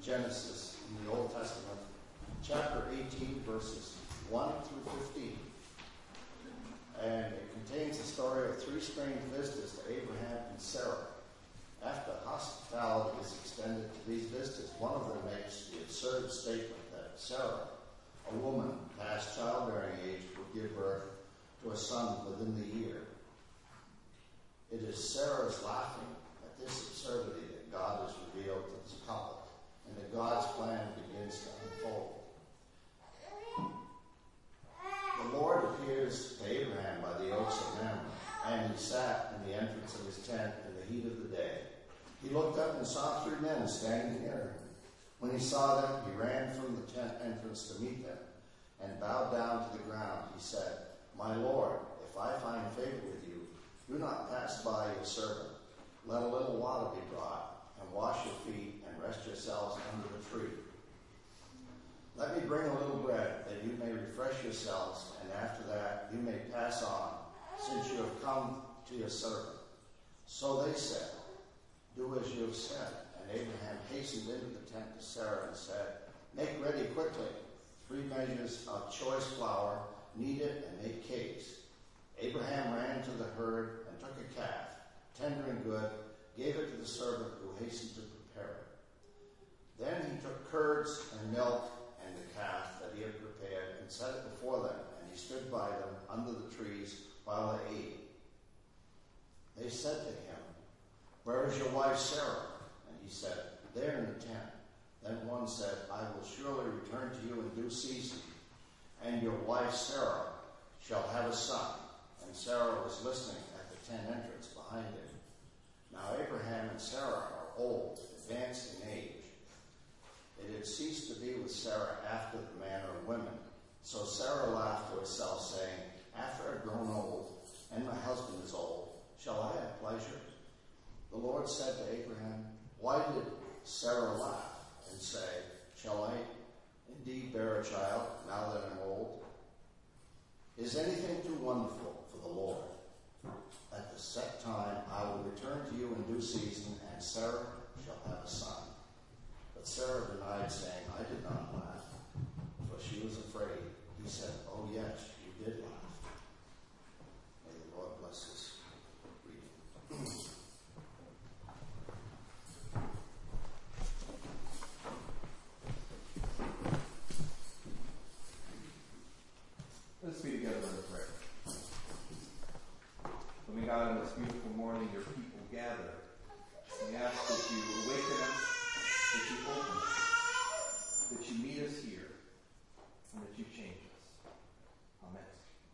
Genesis in the Old Testament, chapter 18, verses 1 through 15. And it contains the story of three strange visitors to Abraham and Sarah. After hospitality is extended to these visitors, one of them makes the absurd statement that Sarah, a woman past childbearing age, will give birth to a son within the year. It is Sarah's laughing at this absurdity that God is revealed to this couple, and that God's plan begins to unfold. The Lord appears to Abraham by the oaks of Mamre, and he sat in the entrance of his tent in the heat of the day. He looked up and saw three men standing near him. When he saw them, he ran from the tent entrance to meet them, and bowed down to the ground. He said, "My Lord, if I find favor with you, do not pass by your servant. Let a little water be brought, and wash your feet, and rest yourselves under the tree. Let me bring a little bread, that you may refresh yourselves, and after that you may pass on, since you have come to your servant." So they said, "Do as you have said." And Abraham hastened into the tent to Sarah and said, "Make ready quickly 3 measures of choice flour, knead it, and make cakes." Abraham ran to the herd and took a calf, tender and good, gave it to the servant who hastened to prepare it. Then he took curds and milk and the calf that he had prepared and set it before them, and he stood by them under the trees while they ate. They said to him, "Where is your wife Sarah?" And he said, "There in the tent." Then one said, "I will surely return to you in due season, and your wife Sarah shall have a son." And Sarah was listening at the tent entrance behind him. Now Abraham and Sarah are old, advanced in age. It had ceased to be with Sarah after the manner of women. So Sarah laughed to herself, saying, "After I've grown old, and my husband is old, shall I have pleasure?" The Lord said to Abraham, "Why did Sarah laugh and say, 'Shall I indeed bear a child now that I'm old?' Is anything too wonderful for the Lord? At the set time I will return to you in due season, and Sarah shall have a son." But Sarah denied, saying, "I did not laugh," for she was afraid. He said, "Oh yes, you did laugh." May the Lord bless this reading. Let's be together in prayer. Loving God, on this beautiful morning, your people gather. We ask that you awaken us, that you open us, that you meet us here, and that you change us. Amen.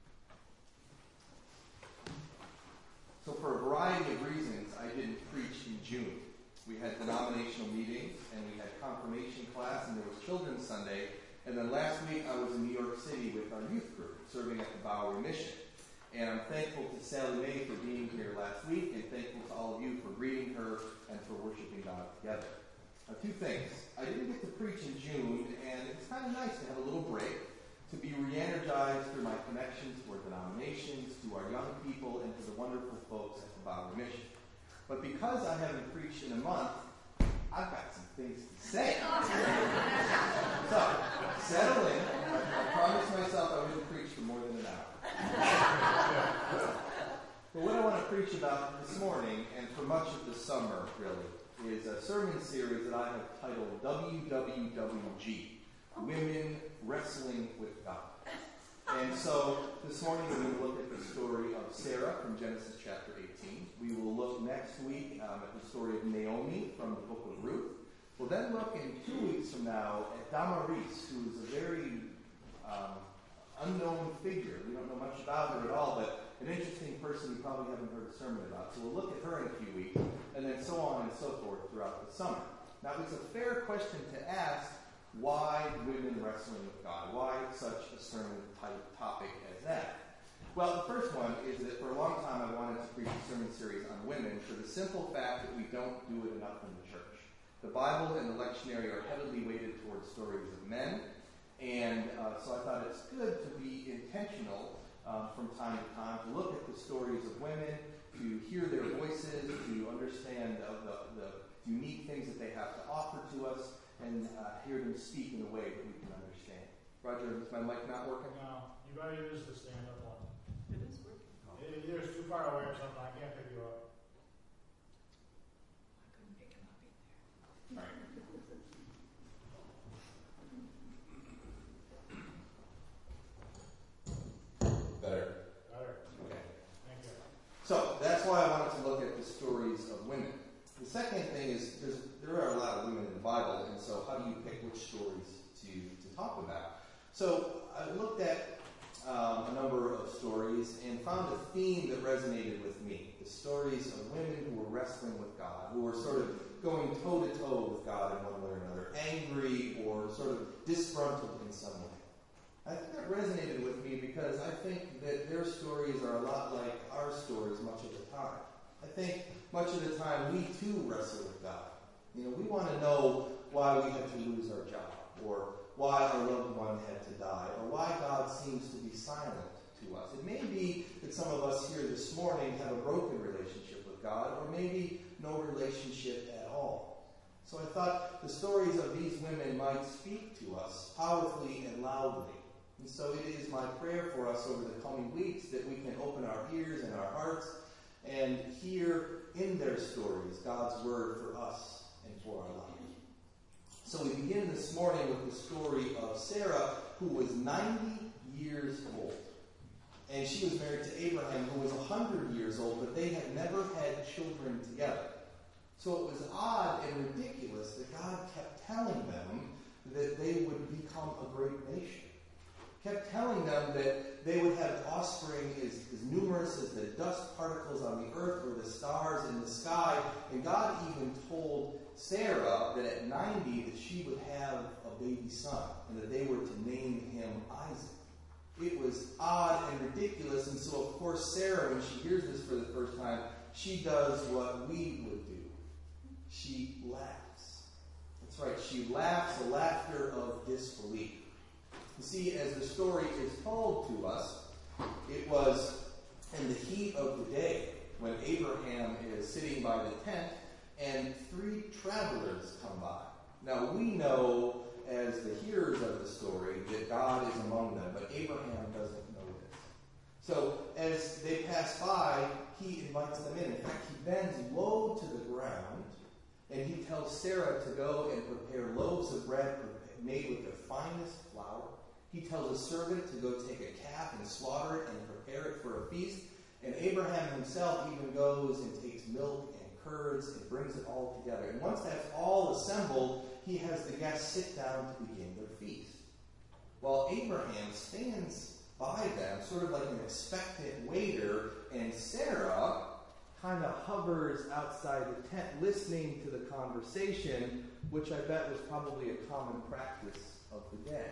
So for a variety of reasons, I didn't preach in June. We had denominational meetings, and we had confirmation class, and there was Children's Sunday. And then last week, I was in New York City with our youth group, serving at the Bowery Mission. And I'm thankful to Sally Mae for being here last week, and thankful to all of you for greeting her and for worshiping God together. Now, 2 things. I didn't get to preach in June, and it's kind of nice to have a little break, to be re-energized through my connections to our denominations, to our young people, and to the wonderful folks at the Bowery Mission. But because I haven't preached in a month, I've got some things to say. So, settle in. I promised myself I wouldn't preach for more than an hour. But what I want to preach about this morning, and for much of the summer, really, is a sermon series that I have titled WWWG, Women Wrestling with God. And so, this morning we're going to look at the story of Sarah from Genesis chapter 18. We will look next week at the story of Naomi from the book of Ruth. We'll then look in 2 weeks from now at Damaris, who is a very unknown figure. We don't know much about her at all, but an interesting person you probably haven't heard a sermon about. So we'll look at her in a few weeks, and then so on and so forth throughout the summer. Now, it's a fair question to ask, why women wrestling with God? Why such a sermon-type topic as that? Well, the first one is that for a long time I wanted to preach a sermon series on women for the simple fact that we don't do it enough in the church. The Bible and the lectionary are heavily weighted towards stories of men, and so I thought it's good to be intentional from time to time to look at the stories of women, to hear their voices, to understand the unique things that they have to offer to us, and and hear them speak in a way that we can understand. Roger, is my mic not working? No, you gotta use the stand-up one. It is working. Either it's too far away or something, I can't pick you up. I couldn't pick him up either. All right. Better. Better, Okay. thank you. So that's why I wanted to look at the stories of women. The second thing is there are a lot of women in the Bible, and so how do you pick which stories to talk about? So I looked at a number of stories and found a theme that resonated with me. The stories of women who were wrestling with God, who were sort of going toe-to-toe with God in one way or another, angry or sort of disgruntled in some way. I think that resonated with me because I think that their stories are a lot like our stories much of the time. I think much of the time we too wrestle with God. You know, we want to know why we had to lose our job, or why our loved one had to die, or why God seems to be silent to us. It may be that some of us here this morning have a broken relationship with God, or maybe no relationship at all. So I thought the stories of these women might speak to us powerfully and loudly. And so it is my prayer for us over the coming weeks that we can open our ears and our hearts and hear in their stories God's word for us and for our lives. So we begin this morning with the story of Sarah, who was 90 years old. And she was married to Abraham, who was 100 years old, but they had never had children together. So it was odd and ridiculous that God kept telling them that they would become a great nation. Kept telling them that they would have offspring as numerous as the dust particles on the earth or the stars in the sky. And God even told Sarah that at 90 that she would have a baby son and that they were to name him Isaac. It was odd and ridiculous, and so of course Sarah, when she hears this for the first time, she does what we would do. She laughs. That's right, she laughs a laughter of disbelief. You see, as the story is told to us, it was in the heat of the day when Abraham is sitting by the tent and 3 travelers come by. Now, we know as the hearers of the story that God is among them, but Abraham doesn't know this. So, as they pass by, he invites them in. In fact, he bends low to the ground, and he tells Sarah to go and prepare loaves of bread made with the finest flour. He tells a servant to go take a calf and slaughter it and prepare it for a feast. And Abraham himself even goes and takes milk and curds and brings it all together. And once that's all assembled, he has the guests sit down to begin their feast. While Abraham stands by them, sort of like an expectant waiter, and Sarah kind of hovers outside the tent listening to the conversation, which I bet was probably a common practice of the day.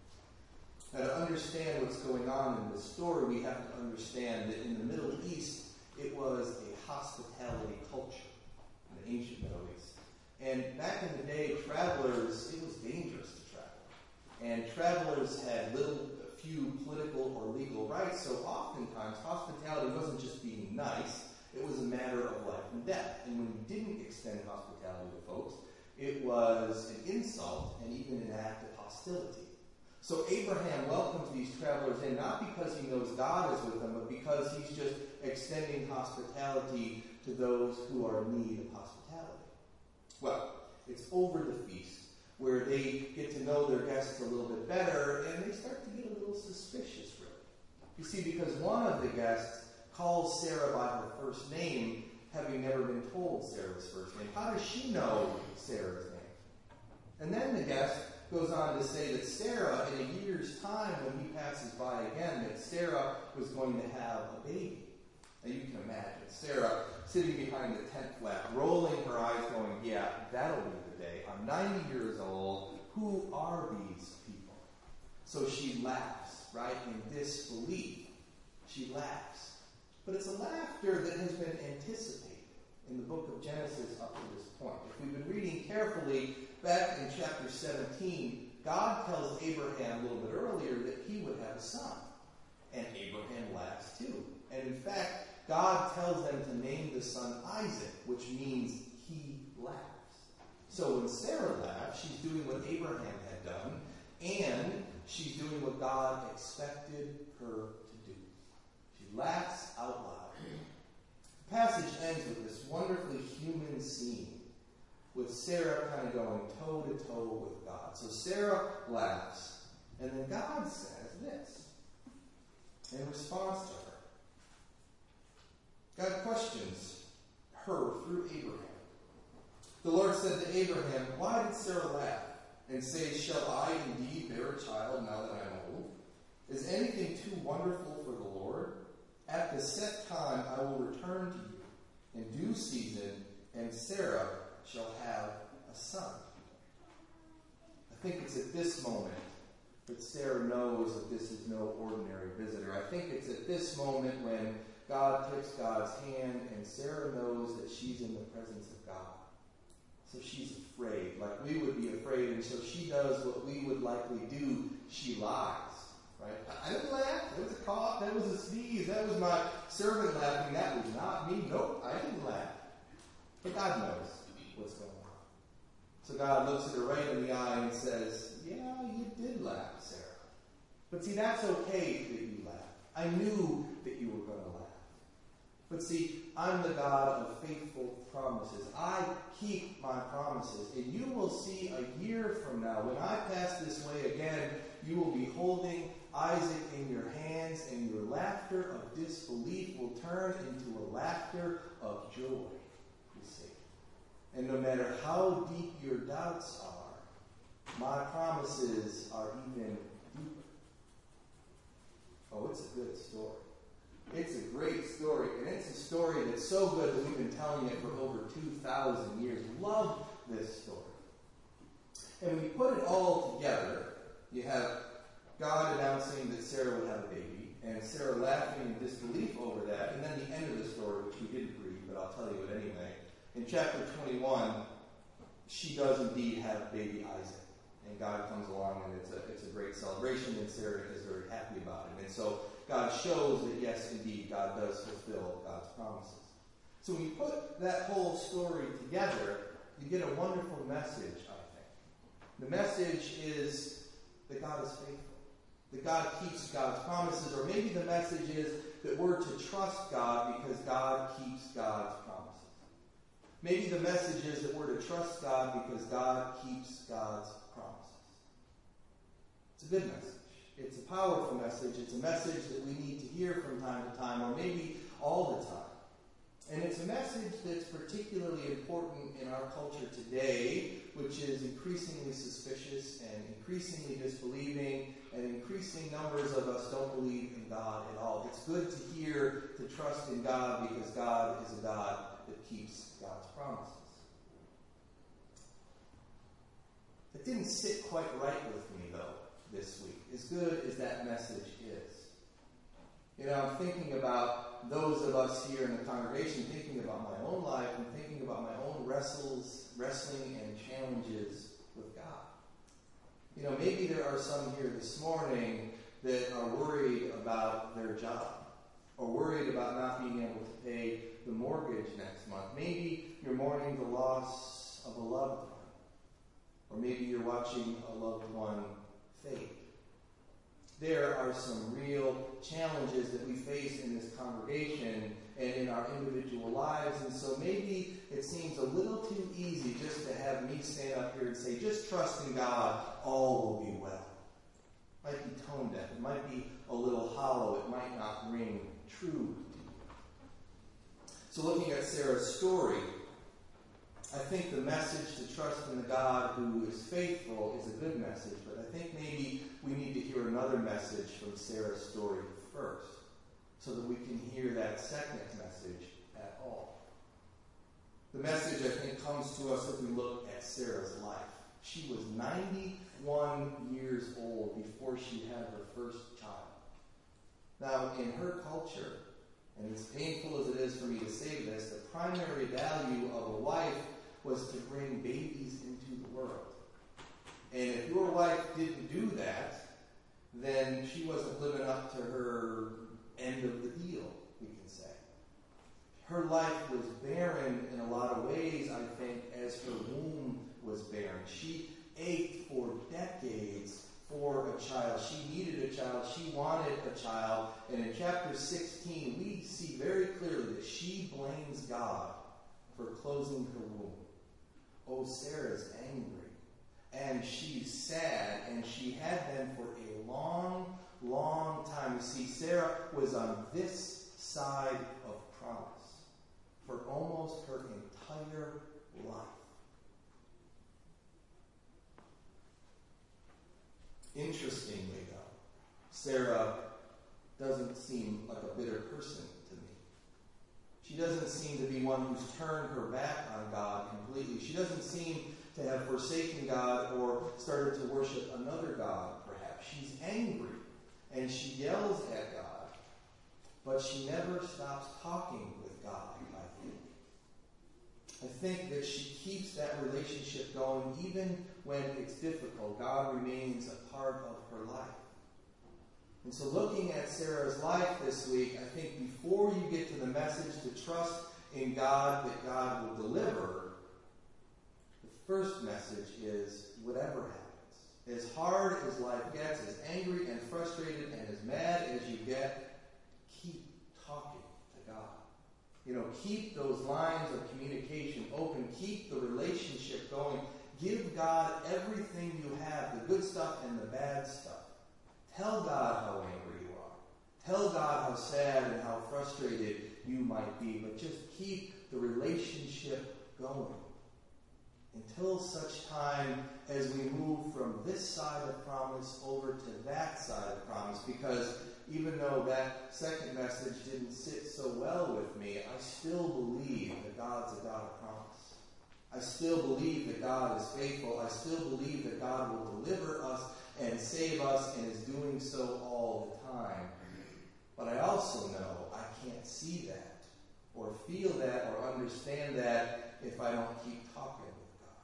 Now, to understand what's going on in this story, we have to understand that in the Middle East, it was a hospitality culture, in the ancient Middle East. And back in the day, travelers, it was dangerous to travel. And travelers had few political or legal rights, so oftentimes hospitality wasn't just being nice, it was a matter of life and death. And when you didn't extend hospitality to folks, it was an insult and even an act of hostility. So Abraham welcomes these travelers in, not because he knows God is with them, but because he's just extending hospitality to those who are in need of hospitality. Well, it's over the feast, where they get to know their guests a little bit better, and they start to get a little suspicious, really. You see, because one of the guests calls Sarah by her first name, having never been told Sarah's first name. How does she know Sarah's name? And then the guest goes on to say that Sarah, in a year's time, when he passes by again, that Sarah was going to have a baby. Now you can imagine Sarah sitting behind the tent flap, rolling her eyes, going, yeah, that'll be the day. I'm 90 years old. Who are these people? So she laughs, right, in disbelief. She laughs. But it's a laughter that has been anticipated in the book of Genesis up to this point. If we've been reading carefully, back in chapter 17, God tells Abraham a little bit earlier that he would have a son. And Abraham laughs too. And in fact, God tells them to name the son Isaac, which means he laughs. So when Sarah laughs, she's doing what Abraham had done, and she's doing what God expected her to do. She laughs out loud. The passage ends with this wonderfully human scene, with Sarah kind of going toe-to-toe with God. So Sarah laughs, and then God says this in response to her. God questions her through Abraham. The Lord said to Abraham, "Why did Sarah laugh and say, 'Shall I indeed bear a child now that I am old?' Is anything too wonderful for the Lord? At the set time I will return to you in due season, and Sarah shall have a son." I think it's at this moment that Sarah knows that this is no ordinary visitor. I think it's at this moment when God takes God's hand and Sarah knows that she's in the presence of God. So she's afraid, like we would be afraid, and so she does what we would likely do. She lies, right? I didn't laugh. That was a cough. That was a sneeze. That was my servant laughing. That was not me. Nope, I didn't laugh. But God knows what's going on. So God looks at her right in the eye and says, "Yeah, you did laugh, Sarah. But see, that's okay that you laugh. I knew that you were going to laugh. But see, I'm the God of faithful promises. I keep my promises. And you will see a year from now, when I pass this way again, you will be holding Isaac in your hands, and your laughter of disbelief will turn into a laughter of joy, you see. And no matter how deep your doubts are, my promises are even deeper." Oh, it's a good story. It's a great story, and it's a story that's so good that we've been telling it for over 2,000 years. Love this story. And when you put it all together, you have God announcing that Sarah would have a baby, and Sarah laughing in disbelief over that, and then the end of the story, which we didn't read, but I'll tell you it anyway. In chapter 21, she does indeed have baby Isaac, and God comes along, and it's a great celebration, and Sarah is very happy about it. And so God shows that, yes, indeed, God does fulfill God's promises. So when you put that whole story together, you get a wonderful message, I think. The message is that God is faithful, that God keeps God's promises, or maybe the message is that we're to trust God because God keeps God's promises. Maybe the message is that we're to trust God because God keeps God's promises. It's a good message. It's a powerful message. It's a message that we need to hear from time to time, or maybe all the time. And it's a message that's particularly important in our culture today, which is increasingly suspicious and increasingly disbelieving, and increasing numbers of us don't believe in God at all. It's good to hear to trust in God because God is a God that keeps God's promises. It didn't sit quite right with me, though, this week, as good as that message is. You know, I'm thinking about those of us here in the congregation, thinking about my own life, and thinking about my own wrestling and challenges with God. You know, maybe there are some here this morning that are worried about their job, or worried about not being able to pay the mortgage next month. Maybe you're mourning the loss of a loved one, or maybe you're watching a loved one fade. There are some real challenges that we face in this congregation and in our individual lives, and so maybe it seems a little too easy just to have me stand up here and say, just trust in God, all will be well. It might be tone deaf, it might be a little hollow, it might not ring true to you. So looking at Sarah's story, I think the message to trust in the God who is faithful is a good message, but I think maybe we need to hear another message from Sarah's story first, so that we can hear that second message at all. The message, I think, comes to us if we look at Sarah's life. She was 91 years old before she had her first child. Now, in her culture, and as painful as it is for me to say this, the primary value of a wife was to bring babies into the world. And if your wife didn't do that, then she wasn't living up to her end of the deal, we can say. Her life was barren in a lot of ways, I think, as her womb was barren. She ached for decades for a child. She needed a child. She wanted a child. And in chapter 16, we see very clearly that she blames God for closing her womb. Oh, Sarah's angry. And she's sad. And she had been for a long, long time. You see, Sarah was on this side of promise for almost her entire life. Interestingly, though, Sarah doesn't seem like a bitter person to me. She doesn't seem to be one who's turned her back on God completely. She doesn't seem to have forsaken God or started to worship another God, perhaps. She's angry, and she yells at God, but she never stops talking with God, I think. I think that she keeps that relationship going even when it's difficult. God remains a part of her life. And so looking at Sarah's life this week, I think before you get to the message to trust in God that God will deliver, the first message is whatever happens. As hard as life gets, as angry and frustrated and as mad as you get, keep talking to God. Keep those lines of communication open. Keep the relationship going. Give God everything you have, the good stuff and the bad stuff. Tell God how angry you are. Tell God how sad and how frustrated you might be. But just keep the relationship going until such time as we move from this side of promise over to that side of promise. Because even though that second message didn't sit so well with me, I still believe that God's a God of promise. I still believe that God is faithful. I still believe that God will deliver us and save us and is doing so all the time. But I also know I can't see that or feel that or understand that if I don't keep talking with God.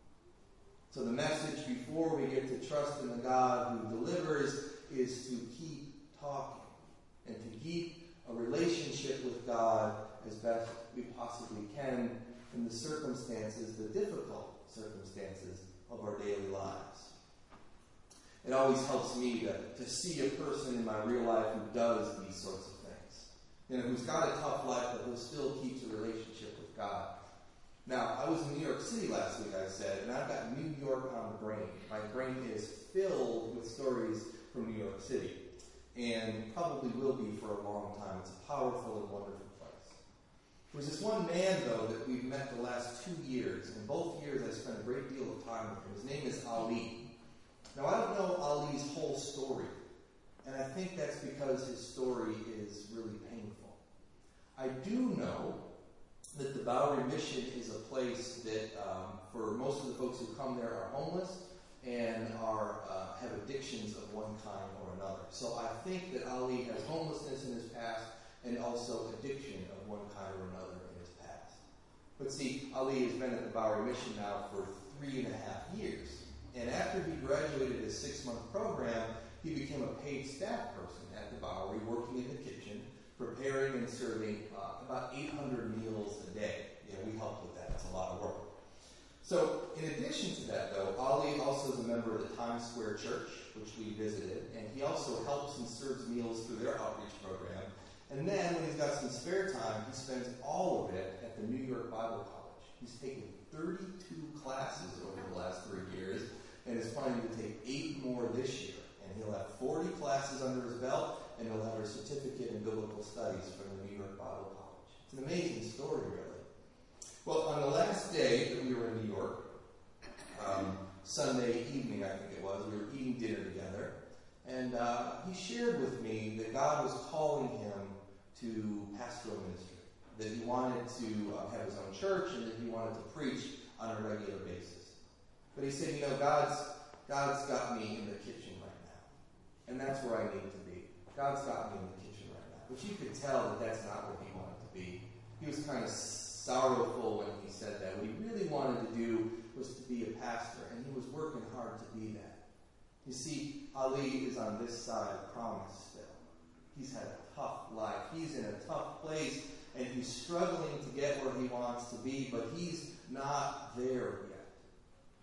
So the message before we get to trust in the God who delivers is to keep talking and to keep a relationship with God as best we possibly can in the circumstances, the difficult circumstances of our daily lives. It always helps me to see a person in my real life who does these sorts of things. Who's got a tough life, but who still keeps a relationship with God. Now, I was in New York City last week, I said, and I've got New York on the brain. My brain is filled with stories from New York City, and probably will be for a long time. It's a powerful and wonderful place. There's this one man, though, that we've met the last 2 years, and both years I spent a great deal of time with him. His name is Ali. Now, I don't know Ali's whole story, and I think that's because his story is really painful. I do know that the Bowery Mission is a place that, for most of the folks who come there, are homeless and have addictions of one kind or another. So I think that Ali has homelessness in his past and also addiction of one kind or another in his past. But see, Ali has been at the Bowery Mission now for 3.5 years. And after he graduated his 6-month program, he became a paid staff person at the Bowery, working in the kitchen, preparing and serving about 800 meals a day. We helped with that. It's a lot of work. So, in addition to that, though, Ali also is a member of the Times Square Church, which we visited, and he also helps and serves meals through their outreach program. And then, when he's got some spare time, he spends all of it at the New York Bible College. He's taken 32 classes over the last 3 years, and is planning to take 8 more this year. And he'll have 40 classes under his belt, and he'll have a certificate in biblical studies from the New York Bible College. It's an amazing story, really. Well, on the last day that we were in New York, Sunday evening, I think it was, we were eating dinner together, and he shared with me that God was calling him to pastoral ministry, that he wanted to have his own church, and that he wanted to preach on a regular basis. But he said, God's got me in the kitchen right now. And that's where I need to be. God's got me in the kitchen right now. But you could tell that that's not where he wanted to be. He was kind of sorrowful when he said that. What he really wanted to do was to be a pastor, and he was working hard to be that. You see, Ali is on this side of promise still. He's had a tough life. He's in a tough place, and he's struggling to get where he wants to be, but he's not there yet.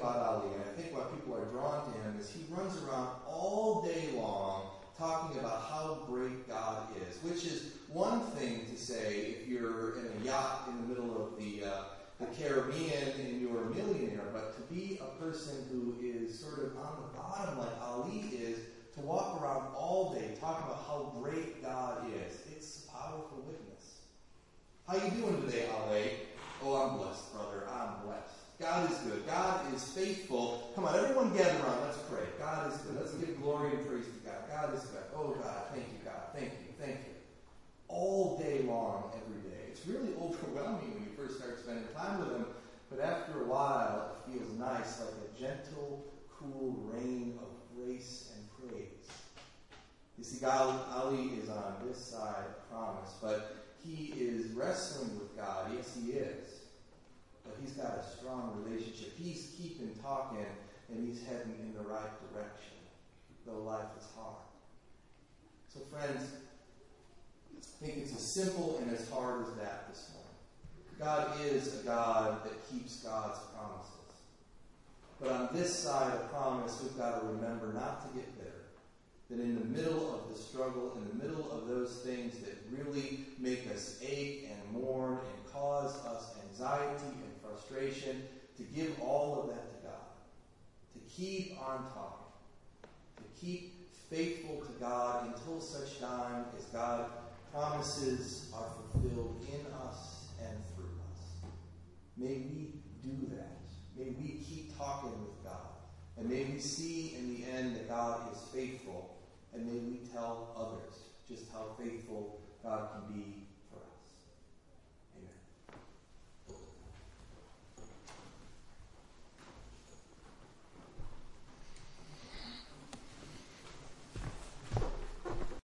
about Ali, and I think why people are drawn to him, is he runs around all day long talking about how great God is, which is one thing to say if you're in a yacht in the middle of the Caribbean and you're a millionaire, but to be a person who is sort of on the bottom like Ali is, to walk around all day talking about how great God is, it's a powerful witness. How you doing today, Ali? Oh, I'm blessed, brother. I'm blessed. God is good. God is faithful. Come on, everyone gather around. Let's pray. God is good. Let's give glory and praise to God. God is good. Oh, God, thank you, God. Thank you. Thank you. All day long, every day. It's really overwhelming when you first start spending time with him, but after a while, it feels nice, like a gentle, cool rain of grace and praise. You see, Ali is on this side of promise, but he is wrestling with God. Yes, he is. But he's got a strong relationship. He's keeping talking, and he's heading in the right direction, though life is hard. So, friends, I think it's as simple and as hard as that this morning. God is a God that keeps God's promises. But on this side of promise, we've got to remember not to get bitter. That in the middle of the struggle, in the middle of those things that really make us ache and mourn and cause us anxiety and frustration, to give all of that to God. To keep on talking. To keep faithful to God until such time as God promises are fulfilled in us and through us. May we do that. May we keep talking with God. And may we see in the end that God is faithful. And may we tell others just how faithful God can be